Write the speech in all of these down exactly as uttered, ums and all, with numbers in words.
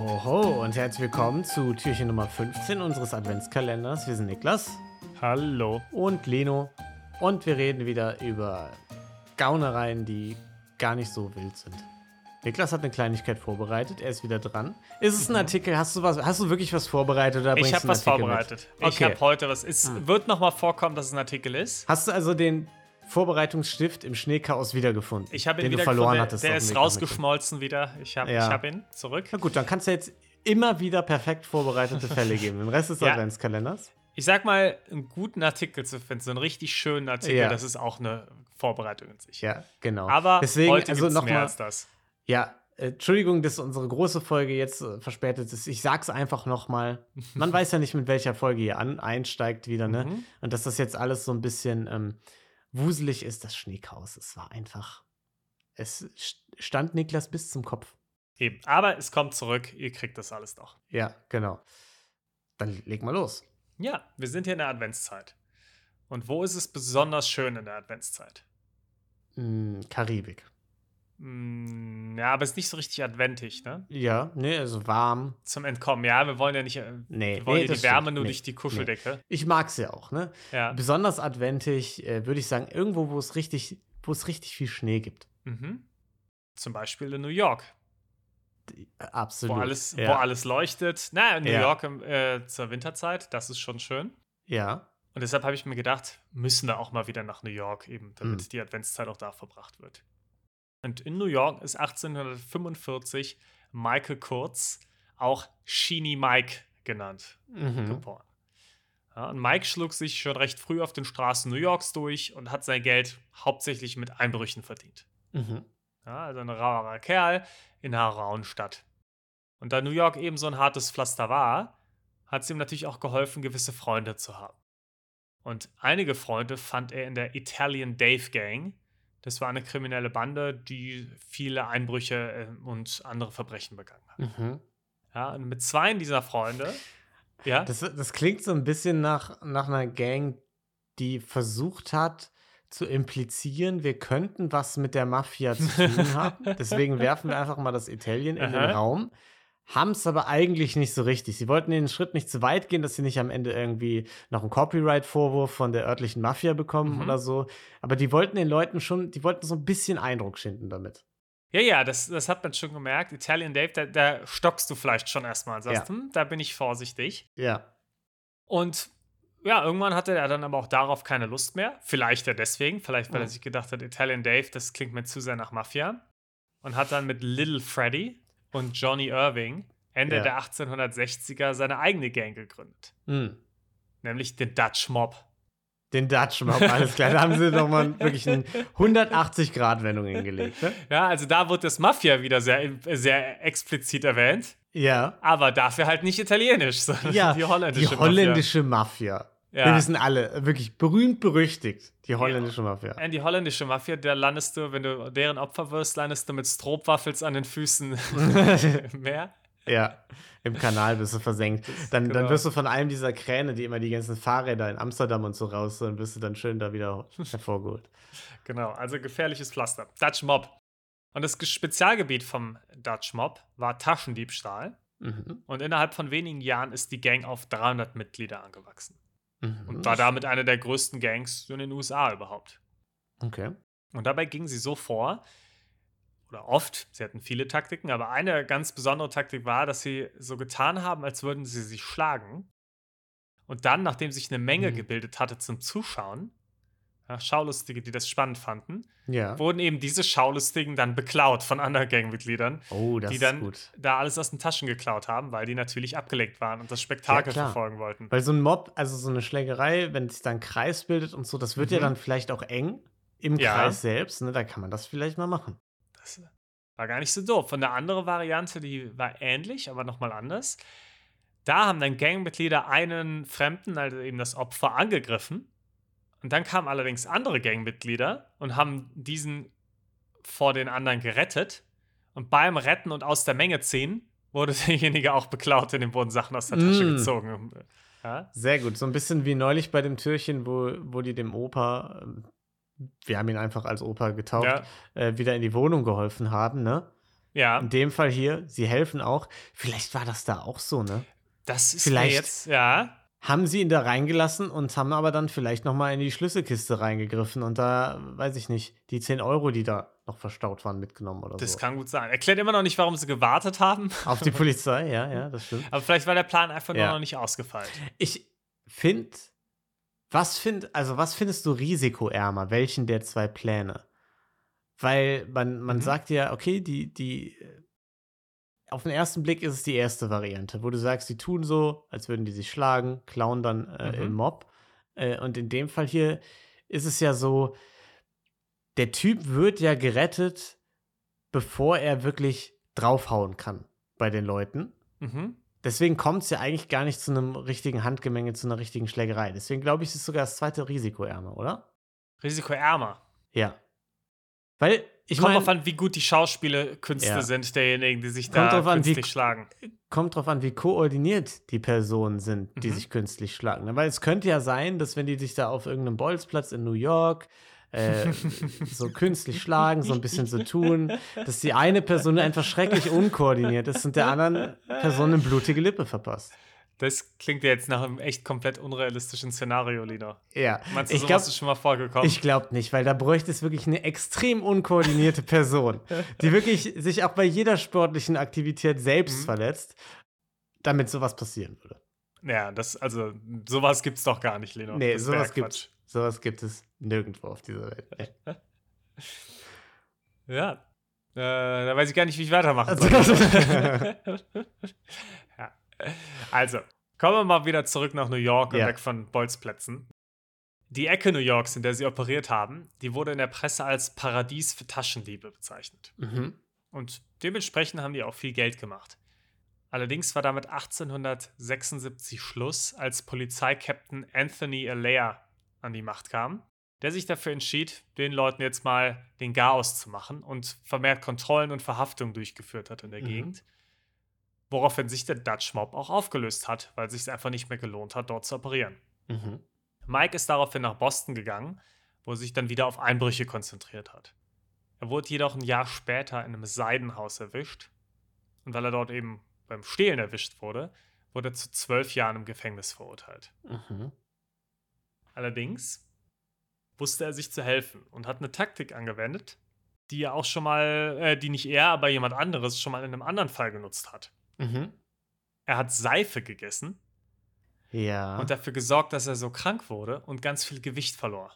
Oho und herzlich willkommen zu Türchen Nummer fünfzehn unseres Adventskalenders. Wir sind Niklas Hallo. und Leno und wir reden wieder über Gaunereien, die gar nicht so wild sind. Niklas hat eine Kleinigkeit vorbereitet, er ist wieder dran. Ist es ein Mhm. Artikel? Hast du was? Hast du wirklich was vorbereitet? Oder Ich bringst habe du einen was Artikel vorbereitet. mit? Ich Okay. habe heute was. Es wird nochmal vorkommen, dass es ein Artikel ist. Hast du also den Vorbereitungsstift im Schneechaos wiedergefunden? Ich habe ihn den wieder du verloren gefunden. hattest. Der auf dem ist Weg nach rausgeschmolzen wieder. Ich habe Ja. ich hab ihn zurück. Na gut, dann kannst du jetzt immer wieder perfekt vorbereitete Fälle geben. Den Rest des Ja. Adventskalenders. Ich sag mal, einen guten Artikel zu finden, so einen richtig schönen Artikel, Ja. das ist auch eine Vorbereitung in sich. Ja, genau. Aber Deswegen, heute also gibt's noch mehr mal, als das. Ja, äh, Entschuldigung, dass unsere große Folge jetzt äh, verspätet ist. Ich sag's einfach nochmal. Man weiß ja nicht, mit welcher Folge ihr an, einsteigt wieder, ne? Mhm. Und dass das jetzt alles so ein bisschen ähm, wuselig ist, das Schneechaos. Es war einfach. Es st- stand Niklas bis zum Kopf. Eben. Aber es kommt zurück, ihr kriegt das alles doch. Ja, genau. Dann leg mal los. Ja, wir sind hier in der Adventszeit. Und wo ist es besonders schön in der Adventszeit? Hm, Karibik. Mm, ja, aber es ist nicht so richtig adventig, ne? Ja, ne, also warm. Zum Entkommen. Ja, wir wollen ja nicht. äh, Nee, wir wollen nee, ja das die Wärme stimmt. nur Nee, durch die Kuscheldecke. Ich mag's ja auch, ne? Ja. Besonders adventig, äh, würde ich sagen, irgendwo, wo es richtig, wo es richtig viel Schnee gibt. Mhm. Zum Beispiel in New York, Äh, Absolut. wo alles, ja. wo alles leuchtet. Na, in New Ja. York im, äh, zur Winterzeit, das ist schon schön. Ja. Und deshalb habe ich mir gedacht, müssen wir auch mal wieder nach New York, eben, damit Hm. die Adventszeit auch da verbracht wird. Und in New York ist achtzehnhundertfünfundvierzig Michael Kurtz, auch Sheenie Mike genannt, Mhm. geboren. Ja, und Mike schlug sich schon recht früh auf den Straßen New Yorks durch und hat sein Geld hauptsächlich mit Einbrüchen verdient. Mhm. Ja, also ein rauer Kerl in einer rauen Stadt. Und da New York eben so ein hartes Pflaster war, hat es ihm natürlich auch geholfen, gewisse Freunde zu haben. Und einige Freunde fand er in der Italian Dave Gang. Das war eine kriminelle Bande, die viele Einbrüche äh, und andere Verbrechen begangen hat. Mhm. Ja, und mit zwei dieser Freunde, ja, Das, das klingt so ein bisschen nach, nach einer Gang, die versucht hat zu implizieren, wir könnten was mit der Mafia zu tun haben. Deswegen werfen wir einfach mal das Italien in den Aha. Raum. Haben es aber eigentlich nicht so richtig. Sie wollten den Schritt nicht zu weit gehen, dass sie nicht am Ende irgendwie noch einen Copyright-Vorwurf von der örtlichen Mafia bekommen Mhm. oder so. Aber die wollten den Leuten schon, die wollten so ein bisschen Eindruck schinden damit. ja, ja, das, das hat man schon gemerkt. Italian Dave, da, da stockst du vielleicht schon erstmal und sagst, Ja. hm, da bin ich vorsichtig. Ja. Und ja, irgendwann hatte er dann aber auch darauf keine Lust mehr. Vielleicht ja deswegen, vielleicht weil er Mhm. sich gedacht hat, Italian Dave, das klingt mir zu sehr nach Mafia. Und hat dann mit Little Freddy und Johnny Irving Ende Ja. der achtzehnhundertsechziger seine eigene Gang gegründet. Mhm. Nämlich den Dutch Mob. Den Dutch Mob, alles klar. Da haben sie nochmal wirklich eine hundertachtzig-Grad-Wendung hingelegt. Ne? Ja, also da wird das Mafia wieder sehr, sehr explizit erwähnt. Ja. Aber dafür halt nicht italienisch, sondern Ja, die holländische die holländische Mafia. Ja. Wir wissen alle, wirklich berühmt berüchtigt, die holländische Mafia. Mafia. Die holländische Mafia, da landest du, wenn du deren Opfer wirst, landest du mit Stroopwafels an den Füßen im Meer. Ja, im Kanal wirst du versenkt. Dann, dann genau. wirst du von einem dieser Kräne, die immer die ganzen Fahrräder in Amsterdam und so raus, dann wirst du dann schön da wieder hervorgeholt. Genau, also gefährliches Pflaster. Dutch Mob. Und das Ge- Spezialgebiet vom Dutch Mob war Taschendiebstahl. Mhm. Und innerhalb von wenigen Jahren ist die Gang auf dreihundert Mitglieder angewachsen. Mhm. Und war damit eine der größten Gangs in den U S A überhaupt. Okay. Und dabei ging sie so vor, oder oft, sie hatten viele Taktiken, aber eine ganz besondere Taktik war, dass sie so getan haben, als würden sie sich schlagen. Und dann, nachdem sich eine Menge Mhm. gebildet hatte zum Zuschauen, ja, Schaulustige, die das spannend fanden, Ja. wurden eben diese Schaulustigen dann beklaut von anderen Gangmitgliedern, Oh, das die ist dann gut. da alles aus den Taschen geklaut haben, weil die natürlich abgelenkt waren und das Spektakel klar. verfolgen wollten. Weil so ein Mob, also so eine Schlägerei, wenn sich da ein Kreis bildet und so, das wird ja Mhm. dann vielleicht auch eng im Ja. Kreis selbst. Ne? Da kann man das vielleicht mal machen. Das war gar nicht so doof. Von der anderen Variante, die war ähnlich, aber nochmal anders. Da haben dann Gangmitglieder einen Fremden, also eben das Opfer, angegriffen. Und dann kamen allerdings andere Gangmitglieder und haben diesen vor den anderen gerettet. Und beim Retten und aus der Menge ziehen, wurde derjenige auch beklaut und dem wurden Sachen aus der Tasche Mm. gezogen. Ja? Sehr gut. So ein bisschen wie neulich bei dem Türchen, wo, wo die dem Opa, ähm, wir haben ihn einfach als Opa getauft, Ja. äh, wieder in die Wohnung geholfen haben, ne? Ja. In dem Fall hier, sie helfen auch. Vielleicht war das da auch so, ne? Das ist Vielleicht- mir jetzt, ja. Haben sie ihn da reingelassen und haben aber dann vielleicht noch mal in die Schlüsselkiste reingegriffen und da, weiß ich nicht, die zehn Euro, die da noch verstaut waren, mitgenommen oder Das so. kann gut sein. Erklärt immer noch nicht, warum sie gewartet haben. Auf die Polizei, ja, ja, das stimmt. Aber vielleicht war der Plan einfach nur Ja. noch nicht ausgefeilt. Ich finde, was find, also was findest du risikoärmer? Welchen der zwei Pläne? Weil man, man Mhm. sagt ja, okay, die, die, äh, auf den ersten Blick ist es die erste Variante, wo du sagst, die tun so, als würden die sich schlagen, klauen dann äh, Mhm. im Mob. Äh, und in dem Fall hier ist es ja so, der Typ wird ja gerettet, bevor er wirklich draufhauen kann bei den Leuten. Mhm. Deswegen kommt es ja eigentlich gar nicht zu einem richtigen Handgemenge, zu einer richtigen Schlägerei. Deswegen glaube ich, ist sogar das zweite risikoärmer, oder? Risikoärmer. Ja. Weil, ich Kommt meine, drauf an, wie gut die Schauspielkünste Ja. sind derjenigen, die sich Kommt da drauf an, wie- künstlich schlagen. kommt drauf an, wie koordiniert die Personen sind, die Mhm. sich künstlich schlagen. Weil es könnte ja sein, dass wenn die sich da auf irgendeinem Bolzplatz in New York äh, so künstlich schlagen, so ein bisschen so tun, dass die eine Person einfach schrecklich unkoordiniert ist und der anderen Person eine blutige Lippe verpasst. Das klingt ja jetzt nach einem echt komplett unrealistischen Szenario, Lina. Ja, Meinst du, ich sowas glaube, ist schon mal vorgekommen? ich glaube nicht, weil da bräuchte es wirklich eine extrem unkoordinierte Person, die wirklich sich auch bei jeder sportlichen Aktivität selbst Mhm. verletzt, damit sowas passieren würde. Ja, das, also, sowas gibt's doch gar nicht, Lina. Nee, das wär sowas, Quatsch. gibt's, sowas gibt es nirgendwo auf dieser Welt. Nee. Ja. Äh, da weiß ich gar nicht, wie ich weitermachen Also- soll. Ja. Also, kommen wir mal wieder zurück nach New York und Ja. weg von Bolzplätzen. Die Ecke New Yorks, in der sie operiert haben, die wurde in der Presse als Paradies für Taschendiebe bezeichnet. Mhm. Und dementsprechend haben die auch viel Geld gemacht. Allerdings war damit achtzehnhundertsechsundsiebzig Schluss, als Polizeikapitän Anthony Allaire an die Macht kam, der sich dafür entschied, den Leuten jetzt mal den Garaus zu machen und vermehrt Kontrollen und Verhaftungen durchgeführt hat in der Mhm. Gegend. Woraufhin sich der Dutch Mob auch aufgelöst hat, weil es sich einfach nicht mehr gelohnt hat, dort zu operieren. Mhm. Mike ist daraufhin nach Boston gegangen, wo er sich dann wieder auf Einbrüche konzentriert hat. Er wurde jedoch ein Jahr später in einem Seidenhaus erwischt. Und weil er dort eben beim Stehlen erwischt wurde, wurde er zu zwölf Jahren im Gefängnis verurteilt. Mhm. Allerdings wusste er sich zu helfen und hat eine Taktik angewendet, die er auch schon mal, äh, die nicht er, aber jemand anderes schon mal in einem anderen Fall genutzt hat. Mhm. Er hat Seife gegessen Ja. und dafür gesorgt, dass er so krank wurde und ganz viel Gewicht verlor.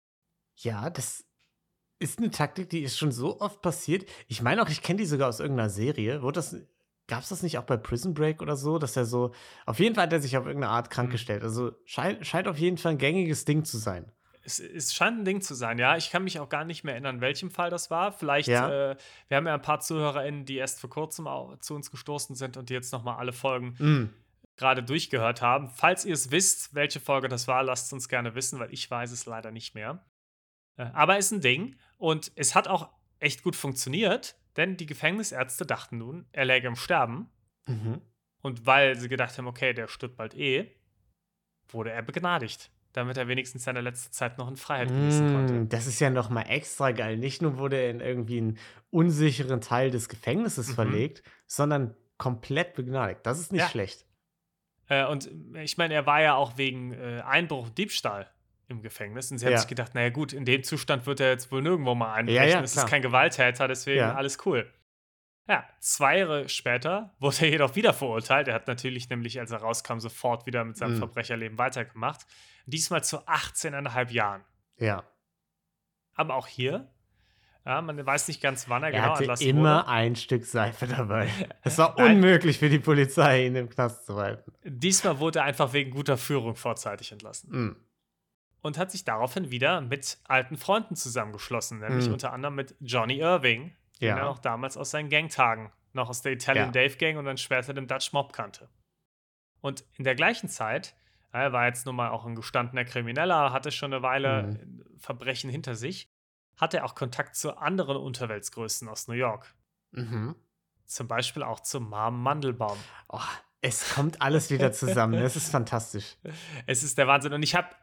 Ja, das ist eine Taktik, die ist schon so oft passiert. Ich meine auch, ich kenne die sogar aus irgendeiner Serie. Wurde das, gab es das nicht auch bei Prison Break oder so, dass er so, auf jeden Fall hat er sich auf irgendeine Art krank Mhm. gestellt. Also scheint, scheint auf jeden Fall ein gängiges Ding zu sein. Es, es scheint ein Ding zu sein, ja. Ich kann mich auch gar nicht mehr erinnern, in welchem Fall das war. Vielleicht, Ja. äh, wir haben ja ein paar ZuhörerInnen, die erst vor kurzem au- zu uns gestoßen sind und die jetzt nochmal alle Folgen Mm. gerade durchgehört haben. Falls ihr es wisst, welche Folge das war, lasst es uns gerne wissen, weil ich weiß es leider nicht mehr. Äh, Aber ist ein Ding und es hat auch echt gut funktioniert, denn die Gefängnisärzte dachten nun, er läge im Sterben. Mhm. Und weil sie gedacht haben, okay, der stirbt bald eh, wurde er begnadigt, damit er wenigstens seine letzte Zeit noch in Freiheit genießen konnte. Mm, das ist ja noch mal extra geil. Nicht nur wurde er in irgendwie einen unsicheren Teil des Gefängnisses Mhm. verlegt, sondern komplett begnadigt. Das ist nicht Ja. schlecht. Äh, und äh, ich meine, er war ja auch wegen äh, Einbruch und Diebstahl im Gefängnis. Und sie haben Ja. sich gedacht, naja gut, in dem Zustand wird er jetzt wohl nirgendwo mal einbrechen. Ja, ja, es ist klar. kein Gewalttäter, deswegen Ja. alles cool. Ja, zwei Jahre später wurde er jedoch wieder verurteilt. Er hat natürlich nämlich, als er rauskam, sofort wieder mit seinem Mhm. Verbrecherleben weitergemacht. Diesmal zu achtzehneinhalb Jahren. Ja. Aber auch hier, ja, man weiß nicht ganz, wann er, Er genau hatte entlassen immer wurde. ein Stück Seife dabei. Es war Nein. unmöglich für die Polizei, ihn im Knast zu halten. Diesmal wurde er einfach wegen guter Führung vorzeitig entlassen. Mm. Und hat sich daraufhin wieder mit alten Freunden zusammengeschlossen, nämlich Mhm. unter anderem mit Johnny Irving, den Ja. er auch damals aus seinen Gangtagen, noch aus der Italian Ja. Dave Gang und dann später dem Dutch Mob kannte. Und in der gleichen Zeit, er war jetzt nun mal auch ein gestandener Krimineller, hatte schon eine Weile Mhm. Verbrechen hinter sich, hatte er auch Kontakt zu anderen Unterweltsgrößen aus New York. Mhm. Zum Beispiel auch zu Mom Mandelbaum. Oh, es kommt alles wieder zusammen. Es ist fantastisch. Es ist der Wahnsinn. Und ich habe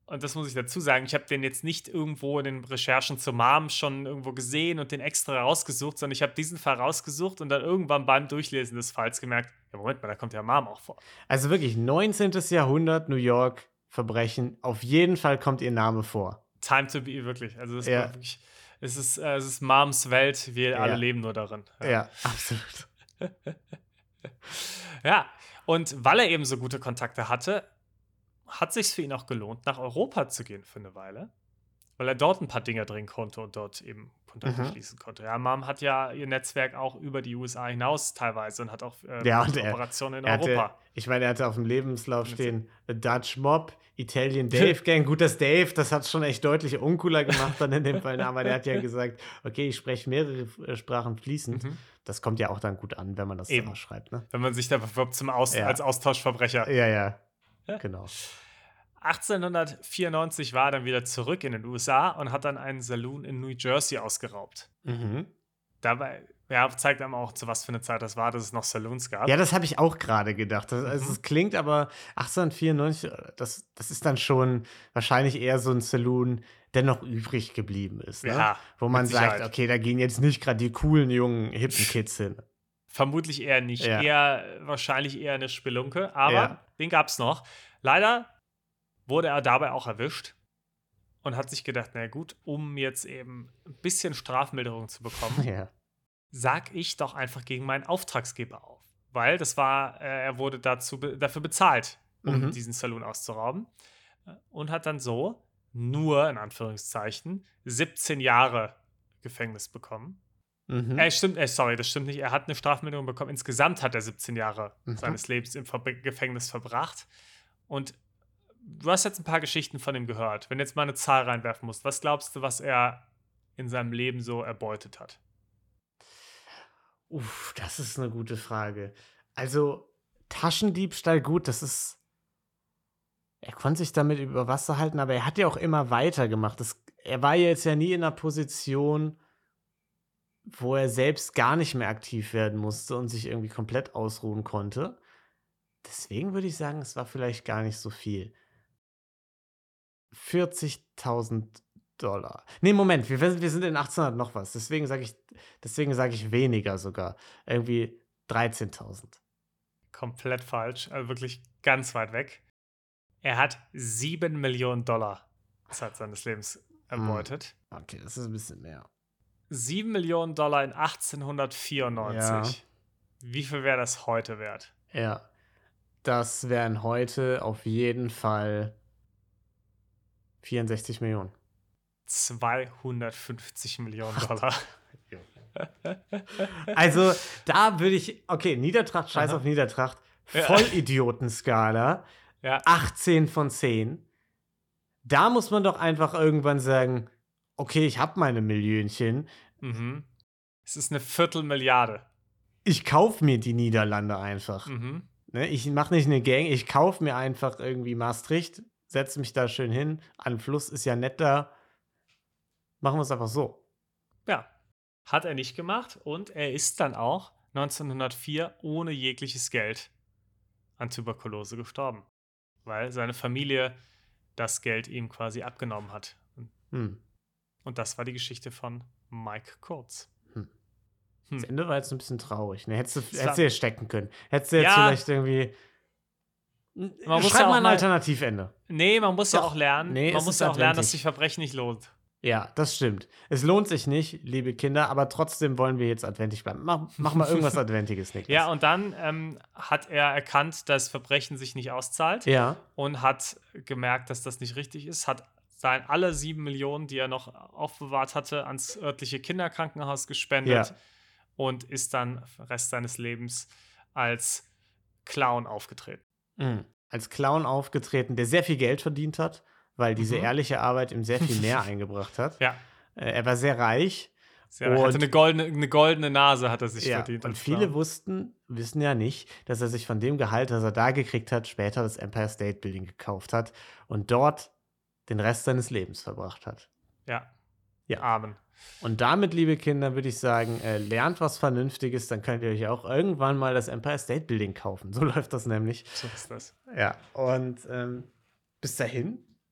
und das muss ich dazu sagen, ich habe den jetzt nicht irgendwo in den Recherchen zur Mom schon irgendwo gesehen und den extra rausgesucht, sondern ich habe diesen Fall rausgesucht und dann irgendwann beim Durchlesen des Falls gemerkt, ja, Moment mal, da kommt ja Mom auch vor. Also wirklich neunzehnten. Jahrhundert, New York, Verbrechen. Auf jeden Fall kommt ihr Name vor. Time to be, wirklich. Also, das Ja. war wirklich, es ist, äh, es ist Moms Welt, wir Ja. alle leben nur darin. Ja, absolut. Ja, und weil er eben so gute Kontakte hatte, hat sich's für ihn auch gelohnt, nach Europa zu gehen für eine Weile, weil er dort ein paar Dinge drehen konnte und dort eben Kontakte Mhm. schließen konnte. Ja, Mom hat ja ihr Netzwerk auch über die U S A hinaus teilweise und hat auch äh, Ja, und er, Operationen in er hatte, Europa. ich meine, er hatte auf dem Lebenslauf Mit- stehen, A Dutch Mob, Italian Dave Gang. Gut, das Dave, das hat schon echt deutlich uncooler gemacht dann in dem Fall. Aber der hat ja gesagt, okay, ich spreche mehrere äh, Sprachen fließend. Mhm. Das kommt ja auch dann gut an, wenn man das Eben. so schreibt, ne? Wenn man sich da bewirbt zum Aus Ja. als Austauschverbrecher. Ja, ja, genau. achtzehnhundertvierundneunzig war er dann wieder zurück in den U S A und hat dann einen Saloon in New Jersey ausgeraubt. Mhm. Dabei ja, zeigt einem auch, zu was für eine Zeit das war, dass es noch Saloons gab. Ja, das habe ich auch gerade gedacht. Das, also Mhm. es klingt aber achtzehnhundertvierundneunzig, das, das ist dann schon wahrscheinlich eher so ein Saloon, der noch übrig geblieben ist. Ne? Ja, Wo man mit sagt, Sicherheit. okay, da gehen jetzt nicht gerade die coolen, jungen, hippen Kids hin. Vermutlich eher nicht. Ja. Eher, wahrscheinlich eher eine Spelunke, aber Ja. den gab es noch. Leider wurde er dabei auch erwischt und hat sich gedacht, na gut, um jetzt eben ein bisschen Strafmilderung zu bekommen, Ja. sag ich doch einfach gegen meinen Auftragsgeber auf. Weil das war, äh, er wurde dazu be dafür bezahlt, um Mhm. diesen Saloon auszurauben. Äh, Und hat dann so nur, in Anführungszeichen, siebzehn Jahre Gefängnis bekommen. Mhm. Äh, stimmt, äh, sorry, das stimmt nicht. Er hat eine Strafmilderung bekommen. Insgesamt hat er siebzehn Jahre Mhm. seines Lebens im Ver Gefängnis verbracht. Und du hast jetzt ein paar Geschichten von ihm gehört. Wenn du jetzt mal eine Zahl reinwerfen musst, was glaubst du, was er in seinem Leben so erbeutet hat? Uff, das ist eine gute Frage. Also, Taschendiebstahl, gut, das ist. Er konnte sich damit über Wasser halten, aber er hat ja auch immer weitergemacht. Das, er war jetzt ja nie in einer Position, wo er selbst gar nicht mehr aktiv werden musste und sich irgendwie komplett ausruhen konnte. Deswegen würde ich sagen, es war vielleicht gar nicht so viel. vierzigtausend Dollar. Nee, Moment, wir, wir sind in achtzehnhundert noch was. Deswegen sage ich, deswegen sage ich weniger sogar. Irgendwie dreizehntausend. Komplett falsch, also wirklich ganz weit weg. Er hat sieben Millionen Dollar Zeit seines Lebens erbeutet. Okay, das ist ein bisschen mehr. sieben Millionen Dollar in achtzehnhundertvierundneunzig. Wie viel wäre das heute wert? Ja. Das wären heute auf jeden Fall vierundsechzig Millionen. zweihundertfünfzig Millionen Dollar. Also, da würde ich, okay, Niedertracht, scheiß Aha. auf Niedertracht, Ja. Vollidiotenskala, Ja, achtzehn von zehn. Da muss man doch einfach irgendwann sagen, okay, ich habe meine Millionchen, mhm. Es ist eine Viertelmilliarde. ich kaufe mir die Niederlande einfach. Mhm. Ne? Ich mache nicht eine Gang, ich kaufe mir einfach irgendwie Maastricht, setze mich da schön hin, an den Fluss ist ja nett da. Machen wir es einfach so. Ja, hat er nicht gemacht und er ist dann auch neunzehnhundertvier ohne jegliches Geld an Tuberkulose gestorben, weil seine Familie das Geld ihm quasi abgenommen hat. Hm. Und das war die Geschichte von Mike Kurtz. Hm. Hm. Das Ende war jetzt ein bisschen traurig. Ne? Hättest du, Es war- hättest du jetzt stecken können. Hättest du jetzt Ja. vielleicht irgendwie. Man Man muss Schreib ja auch mal ein mal- Alternativende. Nee, man muss ja Doch. auch lernen. Nee, man es muss ist ja auch lernen, adventig. dass sich Verbrechen nicht lohnt. Ja, das stimmt. Es lohnt sich nicht, liebe Kinder, aber trotzdem wollen wir jetzt adventig bleiben. Mach, mach mal irgendwas Adventiges, Niklas. Ja, und dann ähm, hat er erkannt, dass Verbrechen sich nicht auszahlt Ja. und hat gemerkt, dass das nicht richtig ist, hat sein, alle sieben Millionen, die er noch aufbewahrt hatte, ans örtliche Kinderkrankenhaus gespendet Ja. und ist dann den Rest seines Lebens als Clown aufgetreten. Mhm. Als Clown aufgetreten, der sehr viel Geld verdient hat, weil diese Mhm. ehrliche Arbeit ihm sehr viel mehr eingebracht hat. Ja, Äh, Er war sehr reich. er hatte Und- eine goldene, eine goldene Nase, hat er sich Ja. verdient. Und als viele Clown. wussten, wissen ja nicht, dass er sich von dem Gehalt, das er da gekriegt hat, später das Empire State Building gekauft hat und dort den Rest seines Lebens verbracht hat. Ja. Ja. Amen. Und damit, liebe Kinder, würde ich sagen, äh, lernt was Vernünftiges, dann könnt ihr euch auch irgendwann mal das Empire State Building kaufen. So läuft das nämlich. So ist das. Ja, und ähm, bis dahin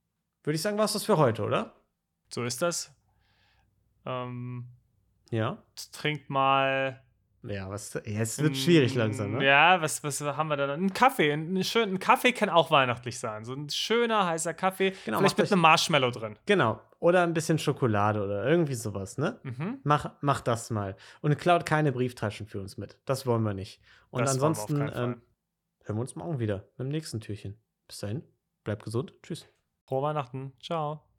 würde ich sagen, war es das für heute, oder? So ist das. Ähm, Ja. trinkt mal. Ja, was, ja, es wird schwierig langsam, Mm, ne? Ja, was, was haben wir da? Ein Kaffee. Ein, schön, ein Kaffee kann auch weihnachtlich sein. So ein schöner, heißer Kaffee. Genau, vielleicht macht mit euch, einem Marshmallow drin. genau. Oder ein bisschen Schokolade oder irgendwie sowas, ne? Mhm. Mach, mach das mal. Und klaut keine Brieftaschen für uns mit. Das wollen wir nicht. Und Das wollen wir auf ansonsten keinen Fall. ähm, hören wir uns morgen wieder mit dem nächsten Türchen. Bis dahin, bleibt gesund. Tschüss. Frohe Weihnachten. Ciao.